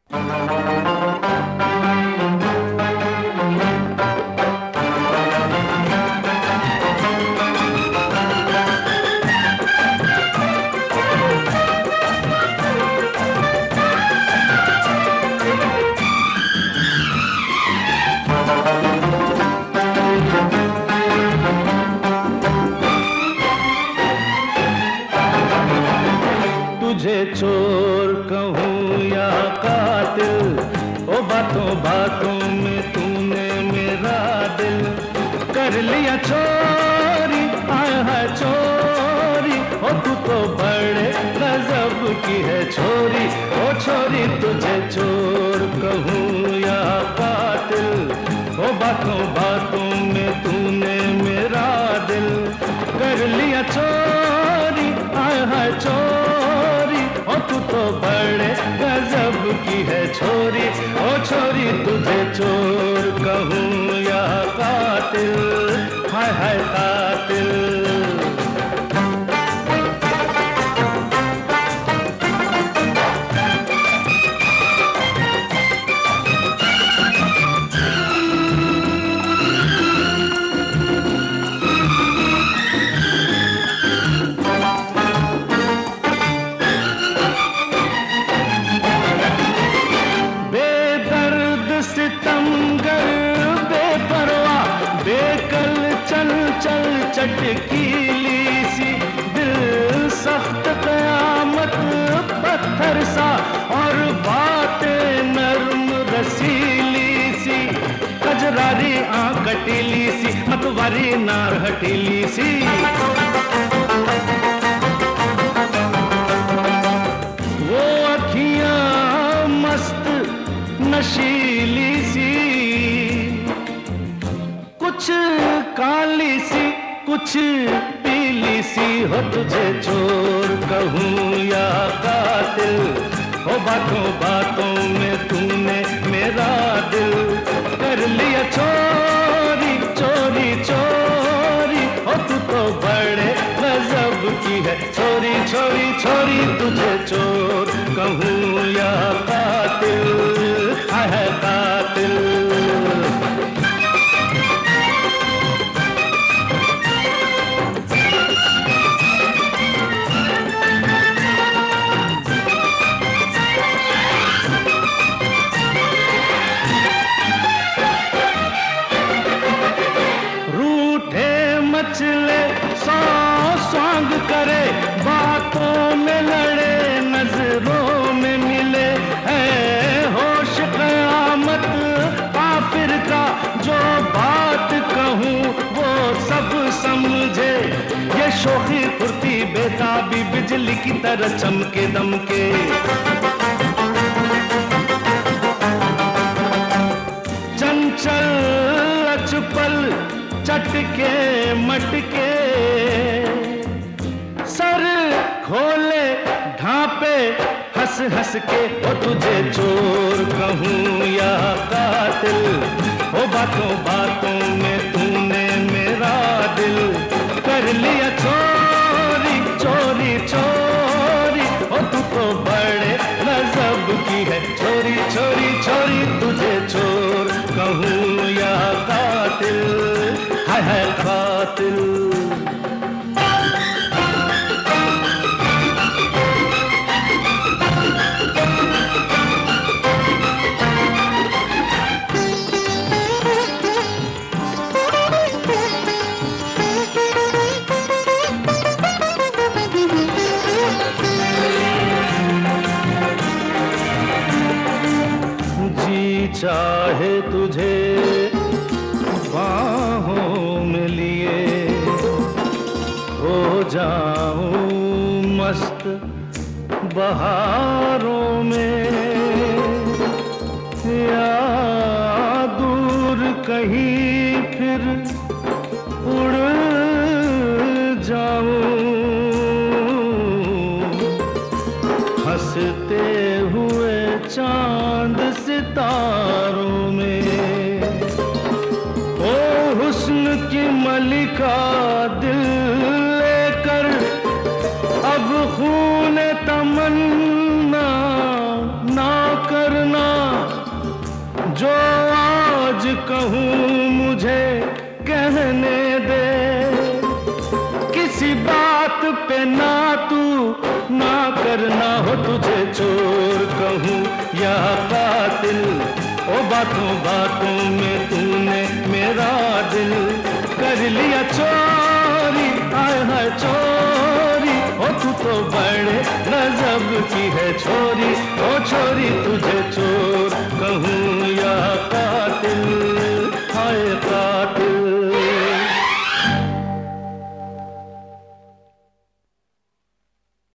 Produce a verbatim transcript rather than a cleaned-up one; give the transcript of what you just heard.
तुझे चोर कहूँ या कातिल, ओ बातों बातों में तूने मेरा दिल कर लिया चोरी। आय है चोरी, ओ तू तो बड़े गजब की है छोरी। ओ छोरी तुझे चोर कहूँ या कातिल, ओ बातों बातों में तूने मेरा दिल कर लिया चोरी। आय है चोरी, ओ तू तो बड़े गजब की है छोरी। ओ छोरी तुझे चोर कहूँ या कातिल, हाय हाय कातिल। चटकीली सी दिल सख्त कयामत पत्थर सा, और बातें नर्म रसीली सी। कजरारी आँख कटीली सी, मतवारी नार हटीली सी। वो अखियाँ मस्त नशीली सी, कुछ काली सी कुछ पीली सी। हो तुझे चोर कहूँ या कातिल, हो बातों बातों में तूने मेरा दिल कर लिया चोरी। चोरी चोरी, हो तू तो बड़े गजब की है छोरी। छोरी छोरी तुझे चोर कहूँ या कातिल, हाय है कातिल। मचले सौ स्वांग करे, बातों में लड़े नजरों में मिले। है होश कयामत काफिर का, जो बात कहूँ वो सब समझे। ये शोखी फुर्ती बेताबी बिजली की तरह चमके दमके। चंचल अचपल चटके मटके, सर खोले ढांपे हंस हंस के। ओ तुझे चोर कहूँ या कातिल, ओ बातों बातों में तूने मेरा दिल कर लिया चोरी। चोरी चोरी, ओ तू तो बड़े गजब की है छोरी। छोरी छोरी तुझे चोर कहूँ या कातिल, हाय हाय कातिल। जी चाहे तुझे बाहों में लिए, हो जाऊं मस्त बहारों में, या दूर कहीं फिर उड़ जाऊं हंसते हुए चांद सितारों में। ओ हुस्न की मलिका दिल लेकर अब खून तमन्ना ना करना, मेरी बात पे ना तू ना करना हो, तुझे चोर कहूँ या कातिल, ओ बातों बातों में तूने मेरा दिल कर लिया चोरी, आय हाय चोरी। ओ तू तो बड़े गजब की है छोरी, ओ छोरी तुझे